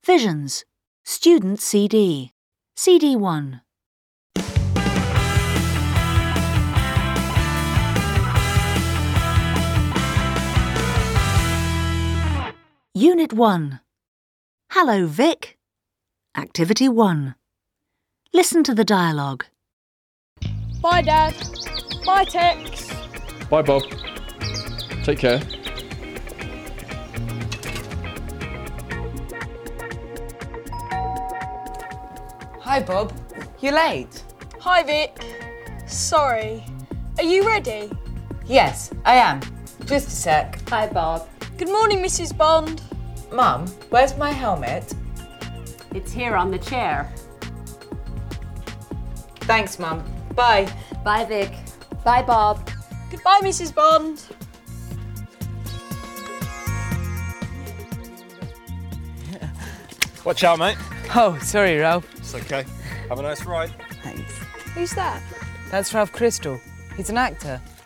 Visions. Student CD. CD 1. Unit 1. Hello, Vic. Activity 1. Listen to the dialogue. Bye, Dad. Bye, Tex. Bye, Bob. Take care. Hi, Bob. You late? Hi, Vic. Sorry. Are you ready? Yes, I am. Just a sec. Hi, Bob. Good morning, Mrs. Bond. Mum, where's my helmet? It's here on the chair. Thanks, Mum. Bye. Bye, Vic. Bye, Bob. Goodbye, Mrs. Bond. Watch out, mate. Oh, sorry, Ralph. It's okay. Have a nice ride. Thanks. Who's that? That's Ralph Crystal. He's an actor.